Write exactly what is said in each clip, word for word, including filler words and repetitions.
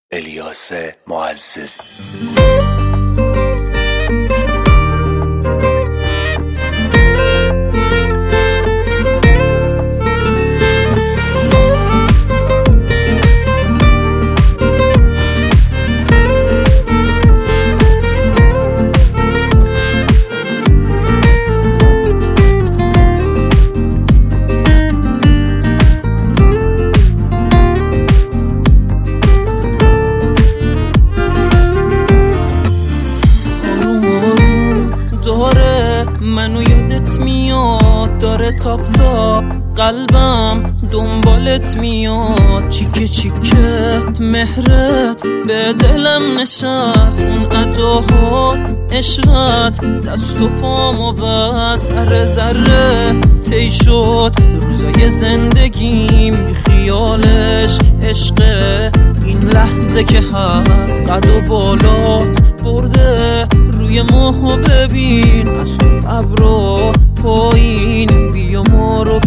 الیاس معززی. منو یادت میاد داره تاپ تاپ قلبم دنبالت میاد، چیکه چیکه مهرت به دلم نشست، اون اداهات عشقت دست و پامو بس، ذره ذره تی شد روزای زندگیم، بی خیالش عشقه این لحظه که هست، قد و بالات برده روی ماهو ببین، از تو ابرو پایین بیا ما رو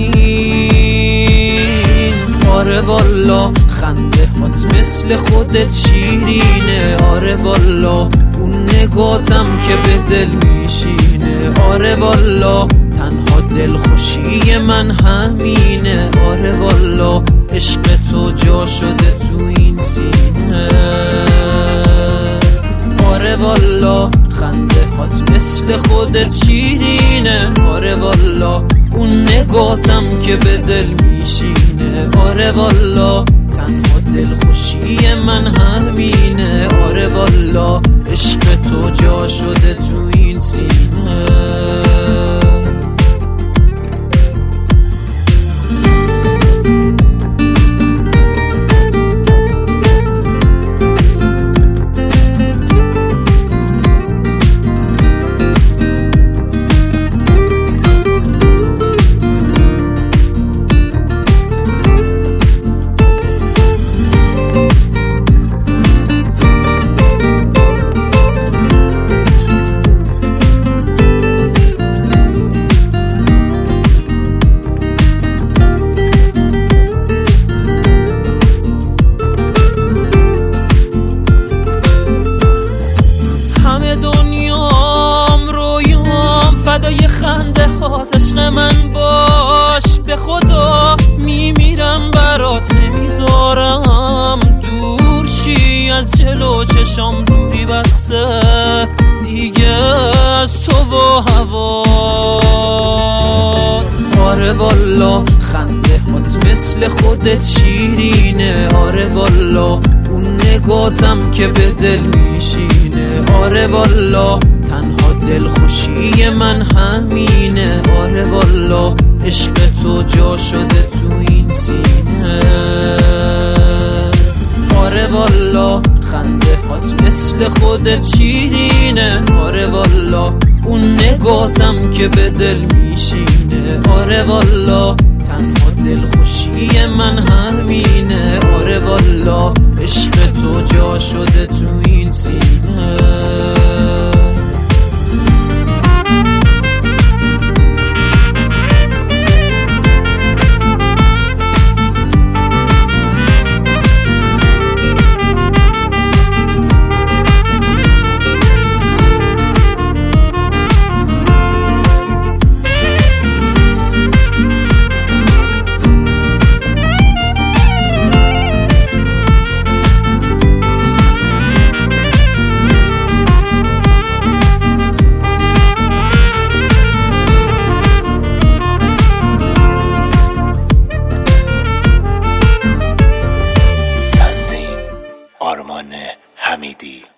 ببین. آره والا خنده هات مثل خودت شیرینه، آره والا اون نگاتم که به دل میشینه، آره والا تنها دلخوشی من همینه، آره والا عشق تو جا شده تو این سینه، آره والا خنده هات مثل خودت شیرینه، آره والا اون نگاتم که به دل میشینه، آره والا تنها دلخوشی من همینه، آره والا عشق تو جا شده تو این سینه. فدای خنده هات عشق من باش، به خدا میمیرم برات، نمیذارم دور شی از جلو چشام، دوری بسه دیگه از تو و هوا. آره والا خنده هات مثل خودت شیرینه، آره والا اون نگاتم که به دل میشینه، آره والا تنها دلخوشی من همینه، آره والا عشق تو جا شده تو این سینه، آره والا خنده هات مثل خودت شیرینه، آره والا اون نگاتم که به دل میشینه، آره والا تنها دلخوشی من همینه، آره والا عشق تو جا شده تو این سینه. آرمان حمیدی.